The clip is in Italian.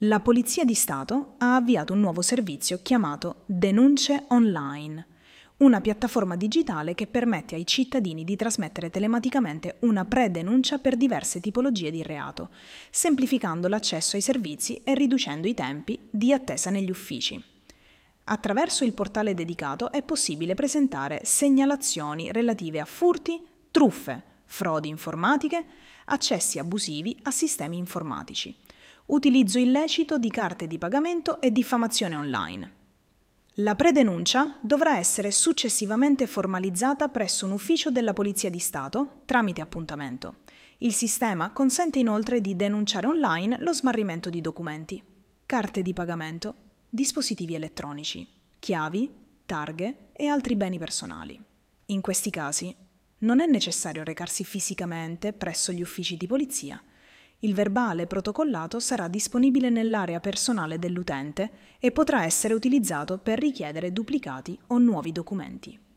La Polizia di Stato ha avviato un nuovo servizio chiamato Denunce Online, una piattaforma digitale che permette ai cittadini di trasmettere telematicamente una pre-denuncia per diverse tipologie di reato, semplificando l'accesso ai servizi e riducendo i tempi di attesa negli uffici. Attraverso il portale dedicato è possibile presentare segnalazioni relative a furti, truffe, frodi informatiche, accessi abusivi a sistemi informatici, utilizzo illecito di carte di pagamento e diffamazione online. La predenuncia dovrà essere successivamente formalizzata presso un ufficio della Polizia di Stato tramite appuntamento. Il sistema consente inoltre di denunciare online lo smarrimento di documenti, carte di pagamento, dispositivi elettronici, chiavi, targhe e altri beni personali. In questi casi non è necessario recarsi fisicamente presso gli uffici di polizia. Il verbale protocollato sarà disponibile nell'area personale dell'utente e potrà essere utilizzato per richiedere duplicati o nuovi documenti.